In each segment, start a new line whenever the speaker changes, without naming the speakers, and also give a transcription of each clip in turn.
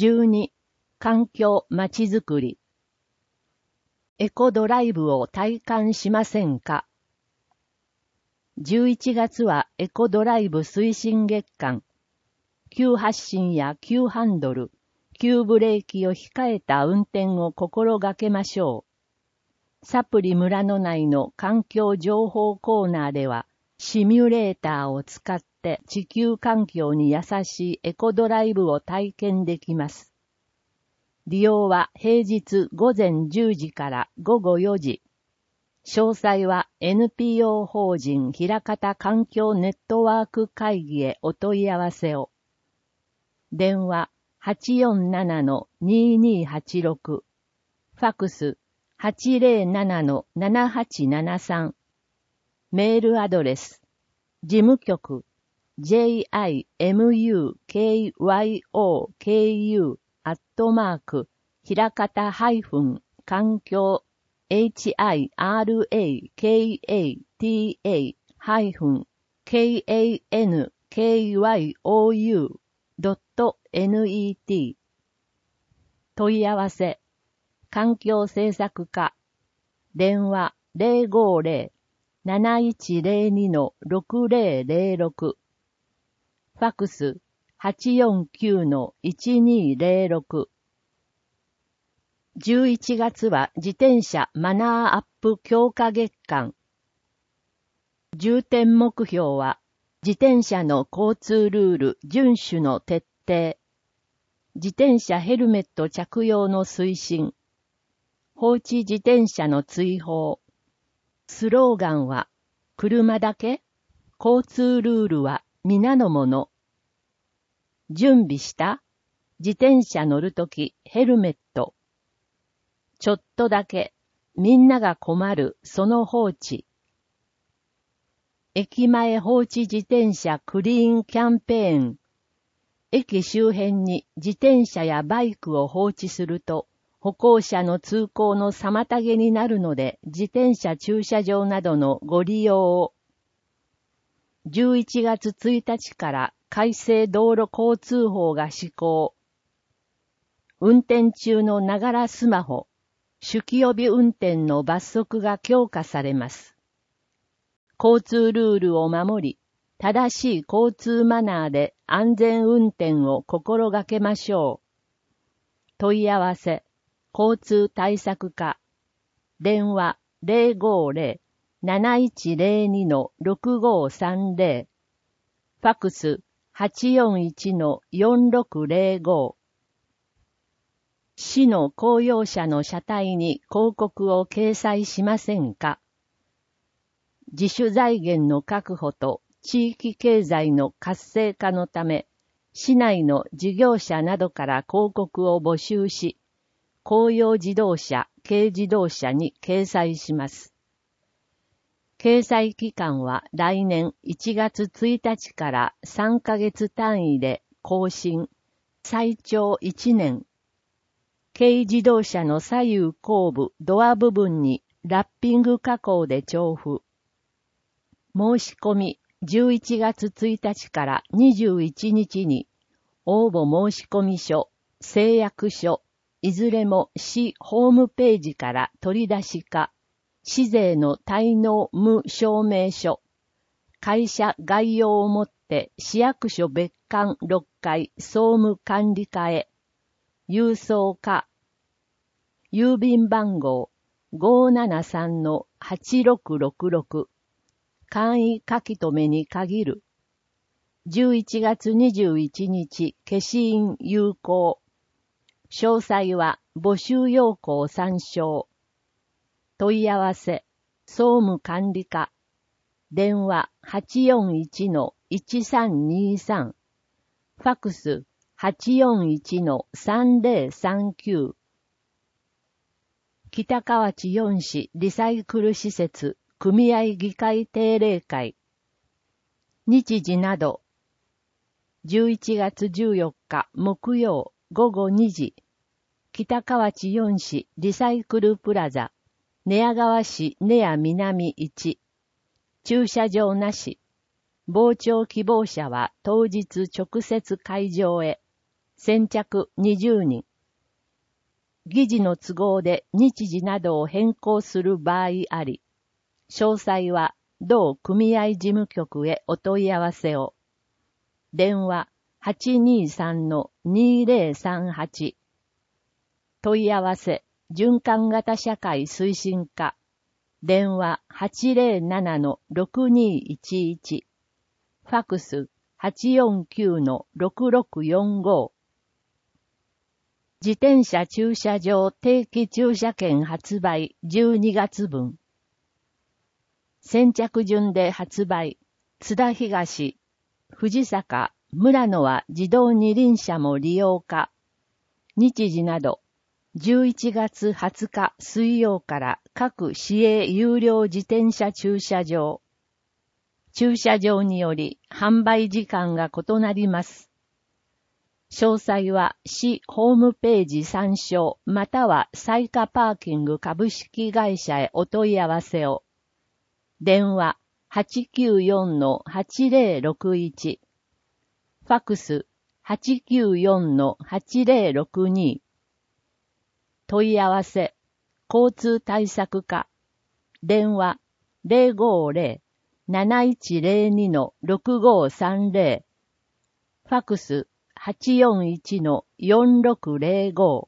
12、環境まちづくり。エコドライブを体感しませんか？ 11 月はエコドライブ推進月間。急発進や急ハンドル、急ブレーキを控えた運転を心がけましょう。サプリ村の内の環境情報コーナーでは、シミュレーターを使って地球環境に優しいエコドライブを体験できます。利用は平日午前10時から午後4時。詳細は NPO 法人ひらかた環境ネットワーク会議へお問い合わせを。電話 847-2286。ファクス 807-7873。メールアドレス。事務局 jimukyoku@ ひらかた環境 hirakata-kankyoU.net 問い合わせ環境政策課電話 050-7102-6006 ファクス 849-1206。11月は自転車マナーアップ強化月間。重点目標は自転車の交通ルール遵守の徹底、自転車ヘルメット着用の推進、放置自転車の追放。スローガンは車だけ、交通ルールは皆のもの。準備した自転車乗るときヘルメット。ちょっとだけ、みんなが困る、その放置。駅前放置自転車クリーンキャンペーン。駅周辺に自転車やバイクを放置すると、歩行者の通行の妨げになるので、自転車駐車場などのご利用を。11月1日から改正道路交通法が施行。運転中のながらスマホ、酒気帯び運転の罰則が強化されます。交通ルールを守り、正しい交通マナーで安全運転を心がけましょう。問い合わせ、交通対策課、電話 050-7102-6530、ファクス 841-4605。市の公用車の車体に広告を掲載しませんか？自主財源の確保と地域経済の活性化のため、市内の事業者などから広告を募集し、公用自動車、軽自動車に掲載します。掲載期間は来年1月1日から3ヶ月単位で更新、最長1年。軽自動車の左右後部、ドア部分にラッピング加工で調布。申し込み11月1日から21日に応募申込書、誓約書、いずれも市ホームページから取り出しか、市税の滞納無証明書、会社概要をもって市役所別館6階総務管理課へ、郵送課、郵便番号 573-8666、簡易書き留めに限る。11月21日、消印有効。詳細は募集要項参照。問い合わせ、総務管理課。電話 841-1323。ファクス 841-3039。北河内4市リサイクル施設組合議会定例会。日時など。11月14日木曜午後2時。北河内4市リサイクルプラザ。寝屋川市寝屋南1。駐車場なし。傍聴希望者は当日直接会場へ。 先着20人。議事の都合で日時などを変更する場合あり、詳細は同組合事務局へお問い合わせを。電話 823-2038。問い合わせ、循環型社会推進課。電話 807-6211。ファクス 849-6645。自転車駐車場定期駐車券発売12月分。先着順で発売。津田東、藤坂、村野は自動二輪車も利用可。日時など、11月20日水曜から各市営有料自転車駐車場。駐車場により販売時間が異なります。詳細は市ホームページ参照または彩華パーキング株式会社へお問い合わせを。電話 894-8061。ファクス 894-8062。問い合わせ、交通対策課。電話 050-7102-6530。ファクス841-4605。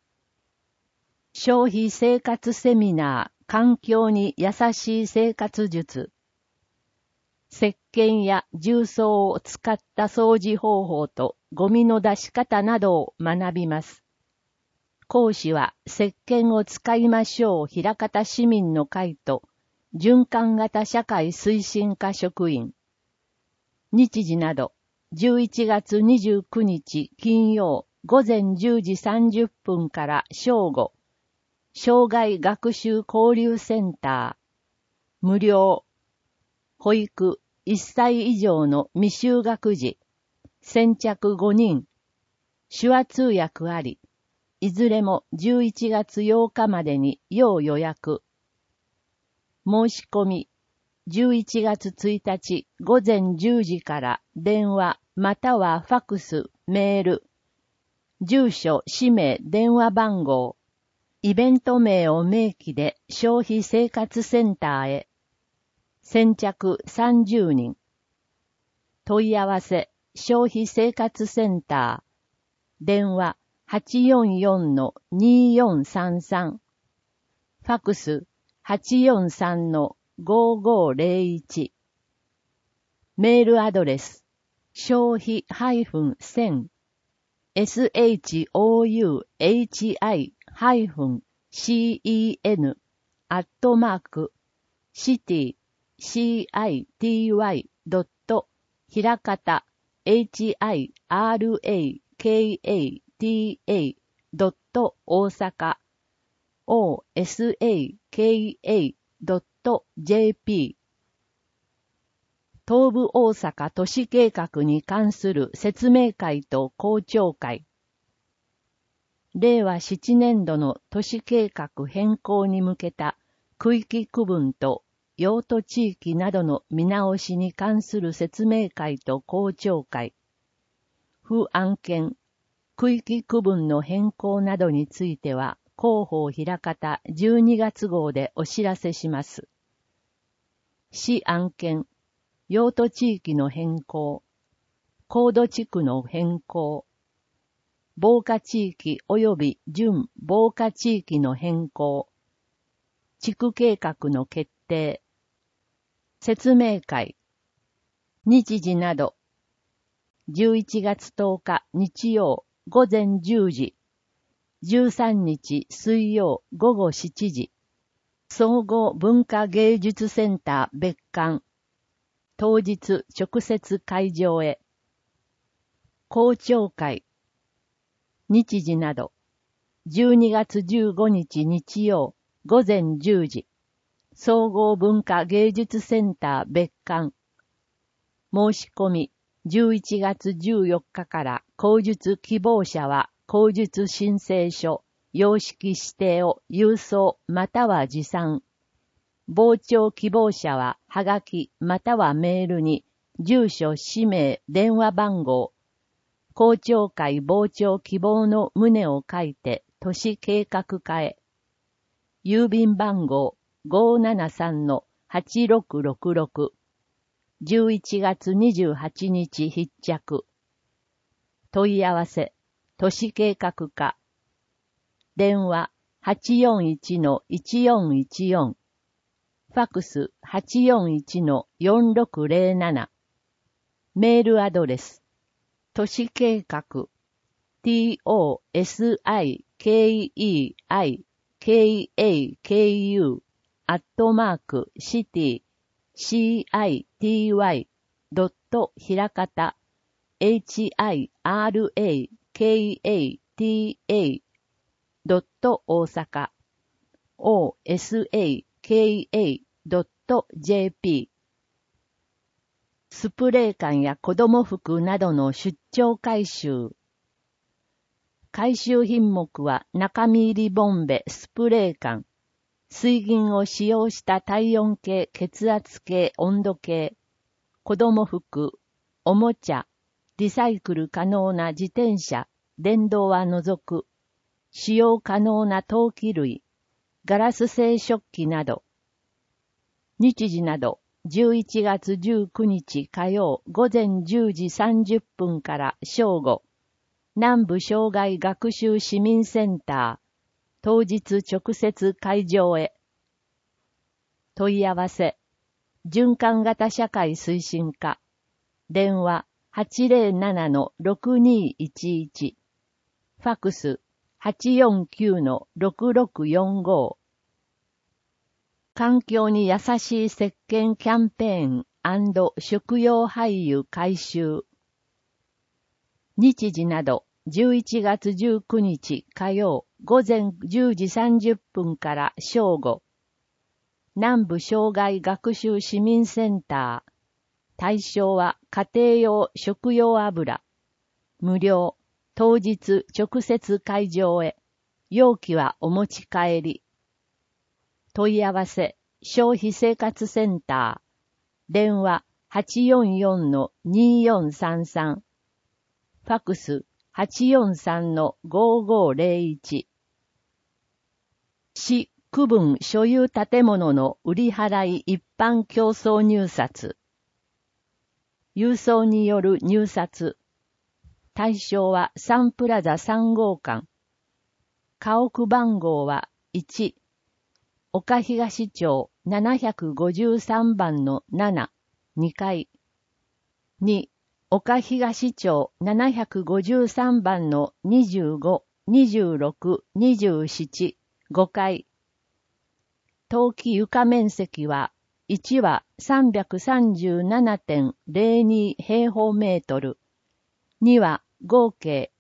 消費生活セミナー、環境に優しい生活術。石鹸や重曹を使った掃除方法とゴミの出し方などを学びます。講師は石鹸を使いましょう枚方市民の会と循環型社会推進課職員。日時など11月29日金曜午前10時30分から正午。障害学習交流センター。無料。保育1歳以上の未就学児。先着5人。手話通訳あり。いずれも11月8日までに要予約。申し込み。11月1日午前10時から電話またはファクス、メール。住所、氏名、電話番号。イベント名を明記で消費生活センターへ。先着30人。問い合わせ、消費生活センター。電話 844-2433。ファクス 843-5501。メールアドレス、消費-1000 shity-osaka.jp 東部大阪都市計画に関する説明会と公聴会。令和7年度の都市計画変更に向けた区域区分と用途地域などの見直しに関する説明会と公聴会。府案件、区域区分の変更などについては広報枚方12月号でお知らせします。市案件、用途地域の変更、高度地区の変更、防火地域及び準防火地域の変更、地区計画の決定、説明会、日時など、11月10日日曜午前10時、13日水曜午後7時、総合文化芸術センター別館、当日直接会場へ、公聴会、日時など、12月15日日曜午前10時、総合文化芸術センター別館。申し込み、11月14日から口述希望者は口述申請書、様式指定を郵送または持参。傍聴希望者ははがきまたはメールに住所、氏名、電話番号、 公聴会傍聴希望の旨を書いて都市計画課へ。郵便番号 573-8666。11月28日必着。問い合わせ、都市計画課。電話 841-1414。ファクス 841-4607。メールアドレス、都市計画、tosikeikaku@city city.ひらかた hirakata.大阪 osaka.jp スプレー缶や子供服などの出張回収。回収品目は中身入りボンベ、スプレー缶、水銀を使用した体温計、血圧計、温度計、子供服、おもちゃ、リサイクル可能な自転車、電動は除く、使用可能な陶器類、ガラス製食器など。日時など、11月19日火曜午前10時30分から正午、南部障害学習市民センター、当日直接会場へ。問い合わせ、循環型社会推進課、電話 807-6211、ファクス 849-6645。環境に優しい石鹸キャンペーン&食用廃油回収。日時など、11月19日火曜午前10時30分から正午。南部障害学習市民センター。対象は家庭用食用油。無料。当日直接会場へ。容器はお持ち帰り。問い合わせ、消費生活センター。電話 844-2433。ファクス 843-5501。市区分所有建物の売り払い一般競争入札。郵送による入札。対象はサンプラザ3号館。家屋番号は1。岡東町753番の7、2階。2、岡東町753番の25、26、27、5階。冬季床面積は、1は 337.02 平方メートル。2は合計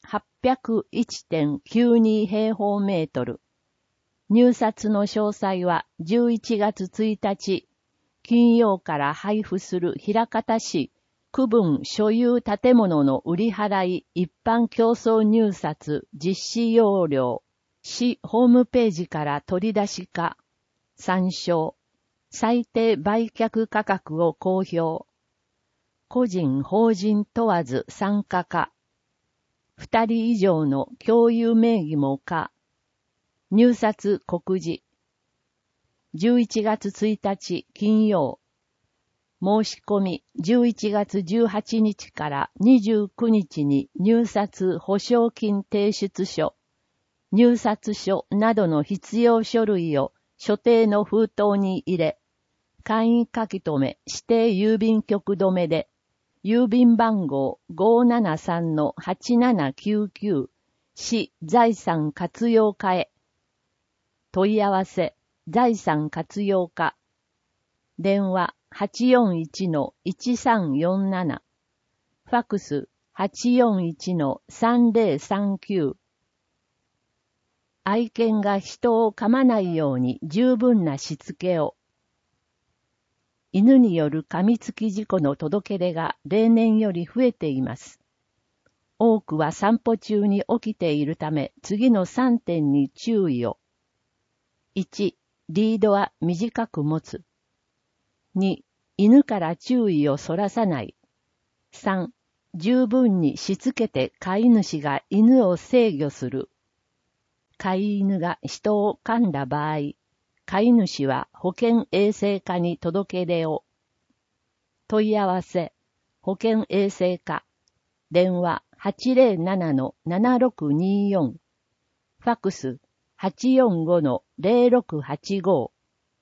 801.92 平方メートル。入札の詳細は11月1日、金曜から配布する枚方市区分所有建物の売り払い一般競争入札実施要領、市ホームページから取り出しか、参照、最低売却価格を公表、個人法人問わず参加か、2人以上の共有名義もか、入札告示。11月1日金曜。申し込み11月18日から29日に入札保証金提出書、入札書などの必要書類を所定の封筒に入れ、簡易書き留め指定郵便局留めで、郵便番号 573-8799 市財産活用課へ。問い合わせ、財産活用課。電話 841-1347。ファクス 841-3039。愛犬が人を噛まないように十分なしつけを。犬による噛みつき事故の届け出が例年より増えています。多くは散歩中に起きているため、次の3点に注意を。1、リードは短く持つ。2、犬から注意をそらさない。3、 十分にしつけて飼い主が犬を制御する。飼い犬が人を噛んだ場合、飼い主は保健衛生課に届け出を。問い合わせ、保健衛生課、電話 807-7624、ファクス 845-0685。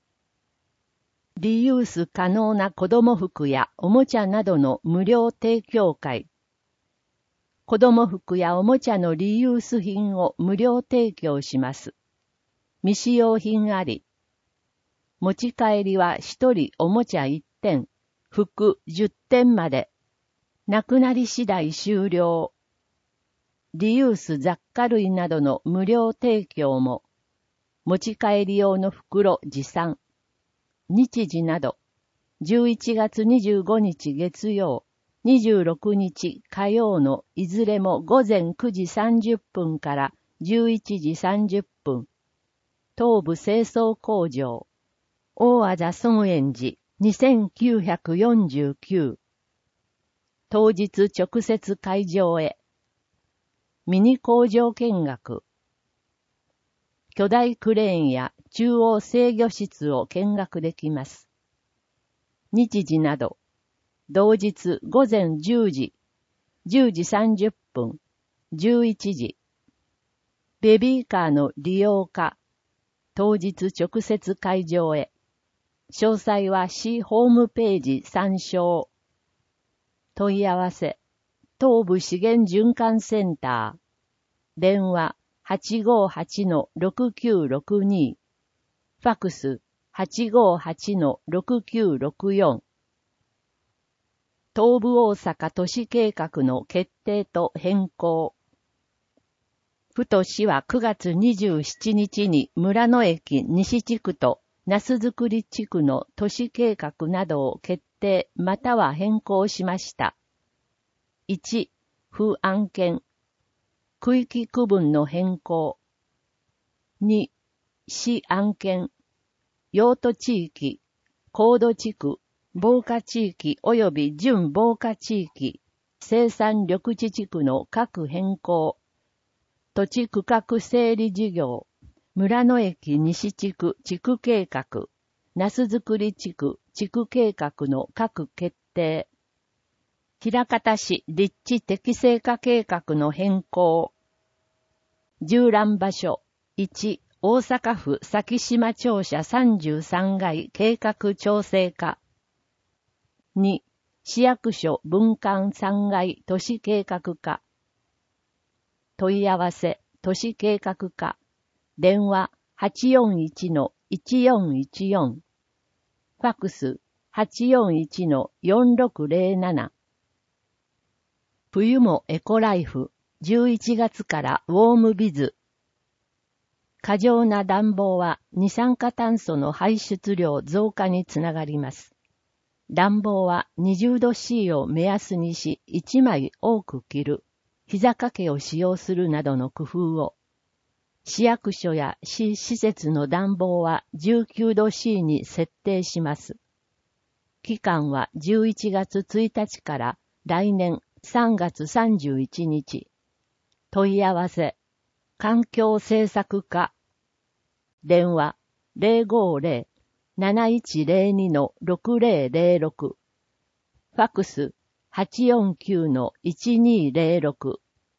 リユース可能な子供服やおもちゃなどの無料提供会。子供服やおもちゃのリユース品を無料提供します。未使用品あり。持ち帰りは1人おもちゃ1点、服10点まで。なくなり次第終了。リユース雑貨類などの無料提供も。持ち帰り用の袋持参。日時など、11月25日月曜、26日火曜のいずれも午前9時30分から11時30分。東部清掃工場、大字孫園寺2949。当日直接会場へ。ミニ工場見学。巨大クレーンや中央制御室を見学できます。日時など、同日午前10時、10時30分、11時。ベビーカーの利用か、当日直接会場へ。詳細は市ホームページ参照。問い合わせ、東部資源循環センター。電話、858-6962。ファクス 858-6964。東部大阪都市計画の決定と変更。府と市は9月27日に村野駅西地区と那須作り地区の都市計画などを決定または変更しました。1、府案件。区域区分の変更。2、市案件。用途地域、高度地区、防火地域及び準防火地域、生産緑地地区の各変更。土地区画整理事業、村野駅西地区地区計画、那須作り地区地区計画の各決定。枚方市立地適正化計画の変更。縦覧場所。1、大阪府咲島庁舎33階計画調整課。2、市役所分館3階都市計画課。問い合わせ、都市計画課。電話 841-1414。ファクス 841-4607。冬もエコライフ、11月からウォームビズ。過剰な暖房は二酸化炭素の排出量増加につながります。暖房は20度 C を目安にし1枚多く着る、膝掛けを使用するなどの工夫を。市役所や市施設の暖房は19度 C に設定します。期間は11月1日から来年3月31日。問い合わせ、環境政策課。電話050-7102-6006。ファクス 849-1206。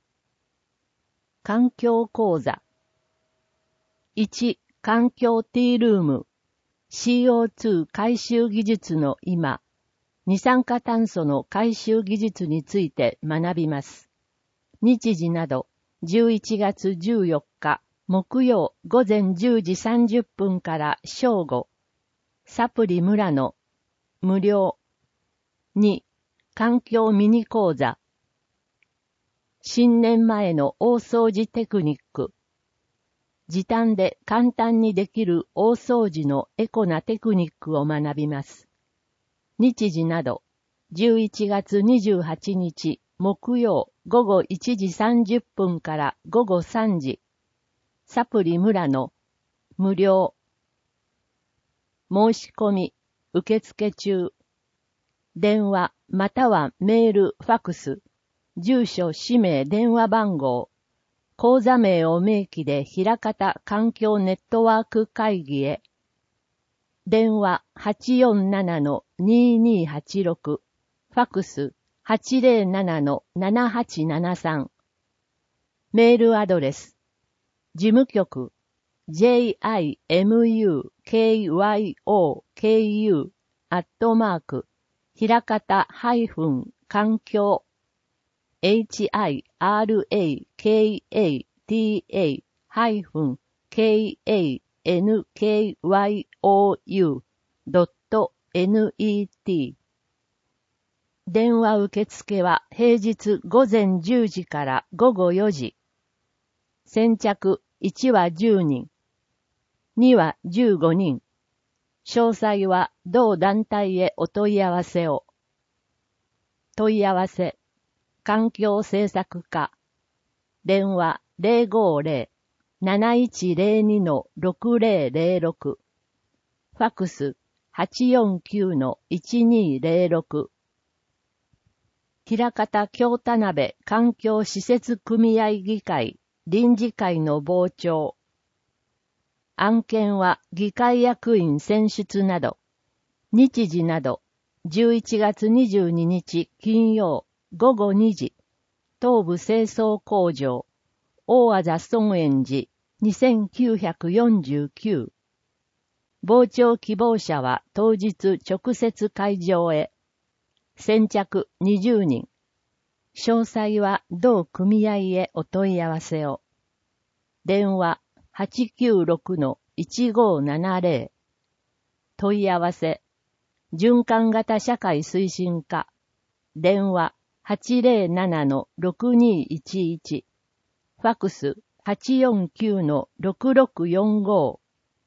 環境講座。1、環境ティールーム。CO2 回収技術の今。二酸化炭素の回収技術について学びます。日時など、11月14日、木曜午前10時30分から正午。サプリ村野。無料。2、環境ミニ講座。新年前の大掃除テクニック。時短で簡単にできる大掃除のエコなテクニックを学びます。日時など、11月28日、木曜午後1時30分から午後3時。サプリ村野。無料。申し込み、受付中。電話またはメール、ファクス。 住所、氏名、電話番号、口座名を明記で枚方環境ネットワーク会議へ。電話 847-2286、ファクス 807-7873。メールアドレス、事務局、jimukyoku、枚方環境、hirakata-kankyu.net。電話受付は平日午前10時から午後4時。先着1は10人、2は15人。詳細は同団体へお問い合わせを。問い合わせ、環境政策課。電話050-7102-6006。ファクス 849-1206。枚方京田辺環境施設組合議会臨時会の傍聴。案件は議会役員選出など、日時など、11月22日金曜午後2時、東部清掃工場、大字孫園寺2949。傍聴希望者は当日直接会場へ。先着20人。詳細は同組合へお問い合わせを。電話 896-1570。問い合わせ。循環型社会推進課。電話 807-6211。ファクス 849-6645。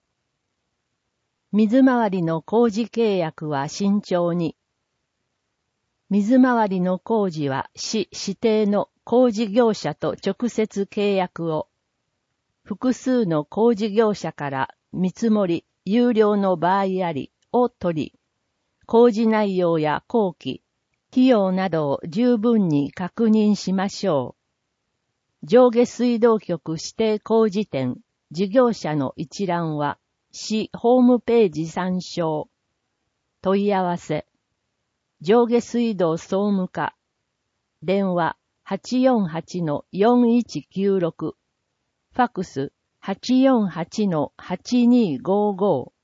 水回りの工事契約は慎重に。水回りの工事は市指定の工事業者と直接契約を。複数の工事業者から見積もり、有料の場合ありを取り、工事内容や工期、費用などを十分に確認しましょう。上下水道局指定工事店、事業者の一覧は、市ホームページ参照。問い合わせ。上下水道総務課。電話 848-4196。ファクス 848-8255。